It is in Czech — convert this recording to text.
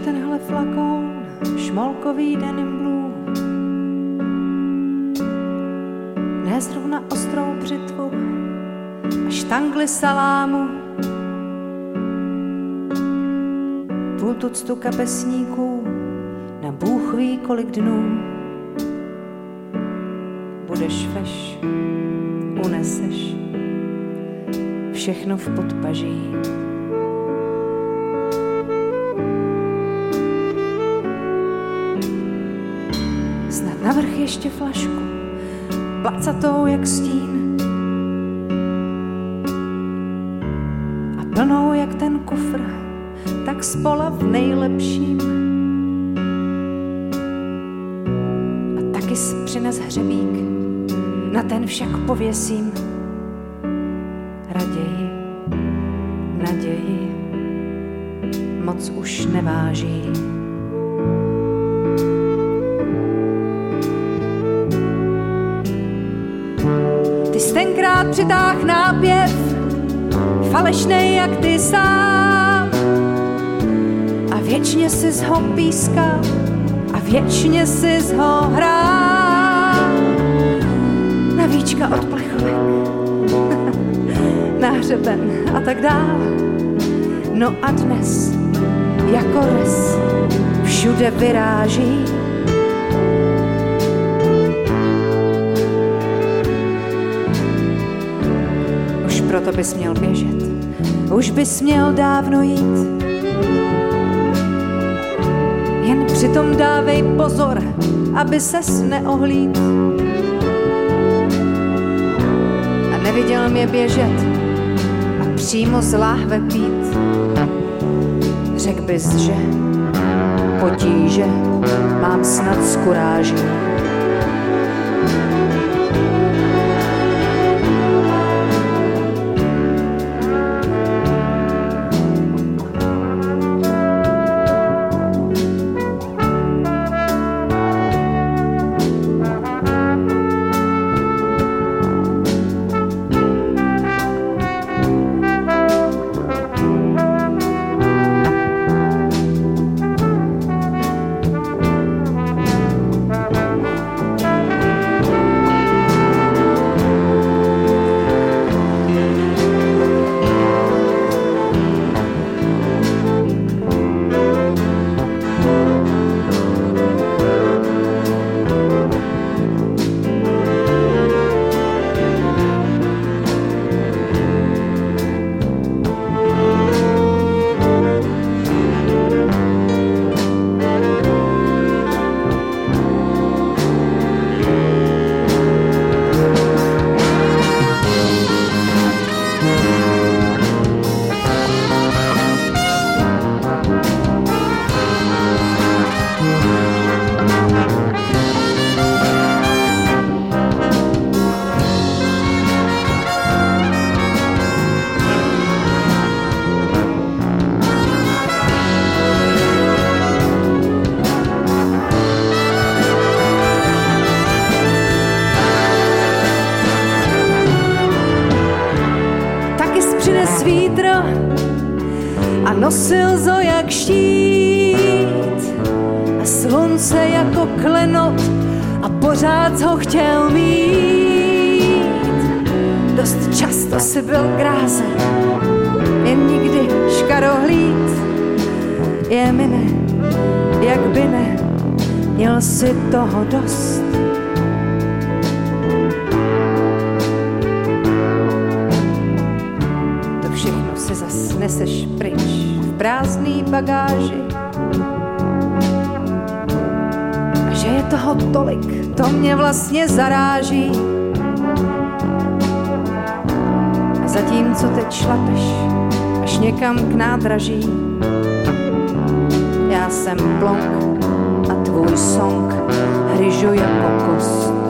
tenhle flakon šmolkový denim blue, ne zrovna ostrou břitvu a štangly salámu, půl tuctu kapesníků na Bůh ví kolik dnů. Budeš veš, uneseš všechno v podpaží. Snad navrch ještě flašku, placatou jak stín a plnou jak ten kufr, tak spola v nejlepším. A taky přines hřebík, na ten však pověsím raději naději, moc už neváží. Ty jsi tenkrát přitáh nápěv, falešnej jak ty sám, a věčně jsi ho pískal a věčně jsi ho hrál. Na víčka od plechovek, na hřeben a tak dál. No a dnes jako les všude vyráží. Už proto bys měl běžet, už bys měl dávno jít. Jen přitom dávej pozor, aby ses neohlíd. A neviděl mě běžet a přímo z láhve pít. Řekl bys, že potíže mám snad z kuráží. A nosil zo jak štít a slunce jako klenot a pořád ho chtěl mít. Dost často si byl gráze, jen nikdy škarohlíd. Je mine, jak by ne, měl si toho dost. Neseš pryč v prázdný bagáži. A že je toho tolik, to mě vlastně zaráží. A zatímco teď šlapeš až někam k nádraží, já jsem plonk a tvůj song hryžu jako kost.